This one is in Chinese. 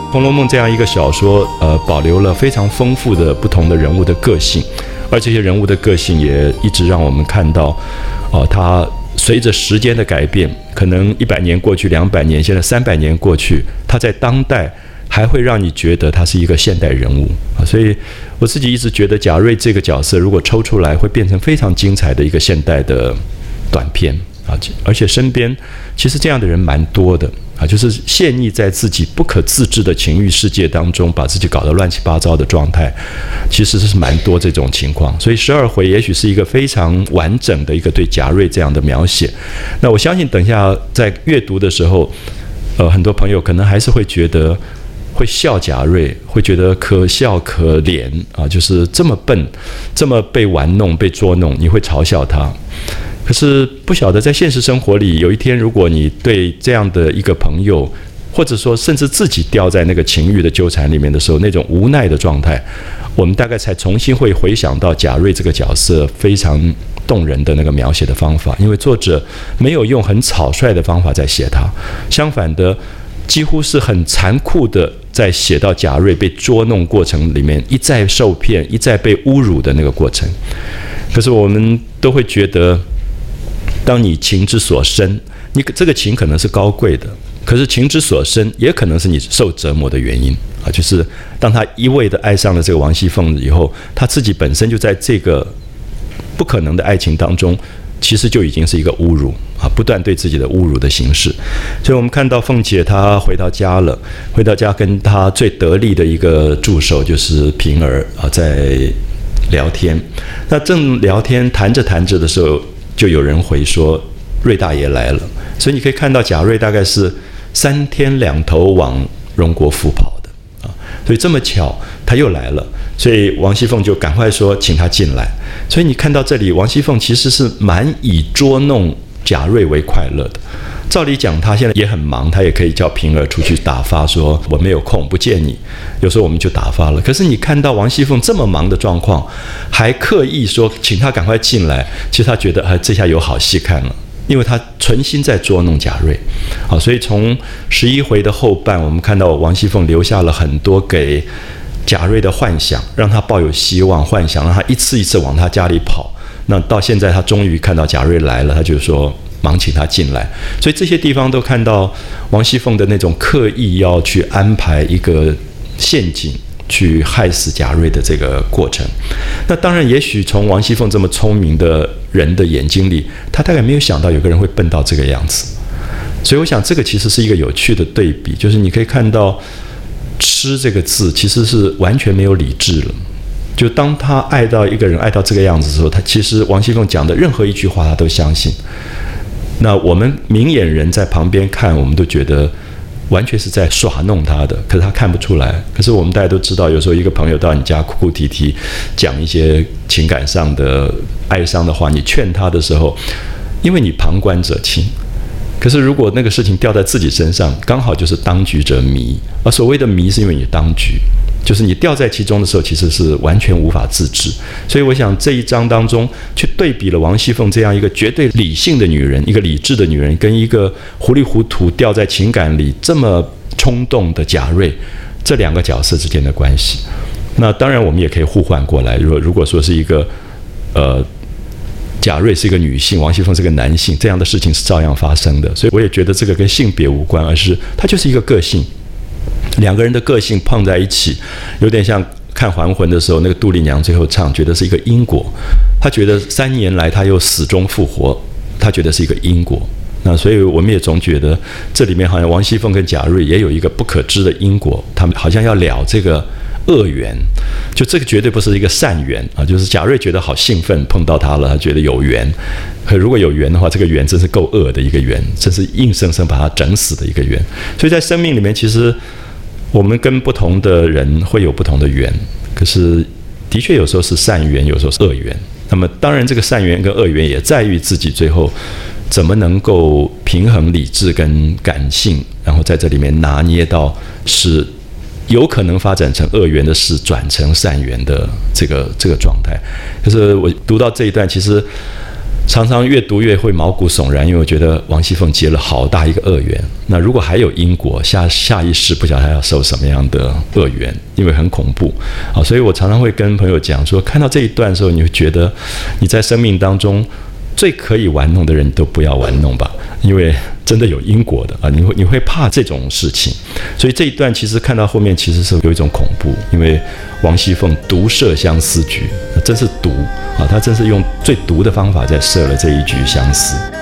《红楼梦》这样一个小说，保留了非常丰富的不同的人物的个性，而这些人物的个性也一直让我们看到，它随着时间的改变，可能100年过去，200年，现在300年过去，它在当代还会让你觉得他是一个现代人物啊。所以我自己一直觉得贾瑞这个角色，如果抽出来，会变成非常精彩的一个现代的短片啊。而且身边其实这样的人蛮多的。就是陷溺在自己不可自制的情欲世界当中，把自己搞得乱七八糟的状态，其实是蛮多这种情况。所以12回也许是一个非常完整的一个对贾瑞这样的描写。那我相信等一下在阅读的时候，很多朋友可能还是会觉得会笑贾瑞，会觉得可笑可怜啊，就是这么笨，这么被玩弄、被捉弄，你会嘲笑他。可是不晓得在现实生活里，有一天如果你对这样的一个朋友，或者说甚至自己掉在那个情欲的纠缠里面的时候，那种无奈的状态，我们大概才重新会回想到贾瑞这个角色非常动人的那个描写的方法。因为作者没有用很草率的方法在写他，相反的几乎是很残酷的在写到贾瑞被捉弄过程里面一再受骗、一再被侮辱的那个过程。可是我们都会觉得，当你情之所深，你这个情可能是高贵的，可是情之所深也可能是你受折磨的原因啊。就是当他一味的爱上了这个王熙凤以后，他自己本身就在这个不可能的爱情当中，其实就已经是一个侮辱啊，不断对自己的侮辱的形式。所以我们看到凤姐她回到家了，回到家跟她最得力的一个助手就是平儿啊，在聊天。那正聊天谈着谈着的时候，就有人回说瑞大爷来了。所以你可以看到贾瑞大概是3天2头往荣国府跑的啊，所以这么巧他又来了，所以王熙凤就赶快说请他进来。所以你看到这里，王熙凤其实是蛮以捉弄贾瑞为快乐的。照理讲他现在也很忙，他也可以叫平儿出去打发，说我没有空不见你，有时候我们就打发了。可是你看到王熙凤这么忙的状况，还刻意说请他赶快进来，其实他觉得这下有好戏看了，因为他存心在捉弄贾瑞。好，所以从11回的后半，我们看到王熙凤留下了很多给贾瑞的幻想，让他抱有希望，幻想让他一次一次往他家里跑。那到现在他终于看到贾瑞来了，他就说忙请他进来。所以这些地方都看到王熙凤的那种刻意要去安排一个陷阱去害死贾瑞的这个过程。那当然也许从王熙凤这么聪明的人的眼睛里，他大概没有想到有个人会笨到这个样子。所以我想这个其实是一个有趣的对比，就是你可以看到痴这个字其实是完全没有理智了。就当他爱到一个人爱到这个样子的时候，他其实王熙凤讲的任何一句话他都相信。那我们明眼人在旁边看，我们都觉得完全是在耍弄他的，可是他看不出来。可是我们大家都知道，有时候一个朋友到你家哭哭啼啼，讲一些情感上的哀伤的话，你劝他的时候，因为你旁观者清，可是如果那个事情掉在自己身上，刚好就是当局者迷。而所谓的迷是因为你当局，就是你掉在其中的时候，其实是完全无法自制。所以我想这一章当中去对比了王熙凤这样一个绝对理性的女人，一个理智的女人，跟一个糊里糊涂掉在情感里这么冲动的贾瑞，这两个角色之间的关系。那当然我们也可以互换过来，如果说是一个贾瑞是一个女性，王熙凤是个男性，这样的事情是照样发生的。所以我也觉得这个跟性别无关，而是它就是一个个性。两个人的个性碰在一起，有点像看还魂的时候，那个杜丽娘最后唱，觉得是一个因果。她觉得3年来她又死中复活，她觉得是一个因果。那所以我们也总觉得这里面好像王熙凤跟贾瑞也有一个不可知的因果，他们好像要了这个恶缘，就这个绝对不是一个善缘啊！就是贾瑞觉得好兴奋，碰到他了，他觉得有缘。可如果有缘的话，这个缘真是够恶的一个缘，真是硬生生把他整死的一个缘。所以在生命里面，其实我们跟不同的人会有不同的缘，可是的确有时候是善缘，有时候是恶缘。那么当然，这个善缘跟恶缘也在于自己最后怎么能够平衡理智跟感性，然后在这里面拿捏到是有可能发展成恶缘的事转成善缘的这个状态。可是我读到这一段，其实常常越读越会毛骨悚然，因为我觉得王熙凤结了好大一个恶缘。那如果还有因果，下一世不晓得他要受什么样的恶缘，因为很恐怖。所以我常常会跟朋友讲说，看到这一段的时候，你会觉得你在生命当中最可以玩弄的人，你都不要玩弄吧，因为真的有因果的啊，你会怕这种事情。所以这一段其实看到后面，其实是有一种恐怖，因为王熙凤毒设相思局，真是毒啊！她真是用最毒的方法在设了这一局相思。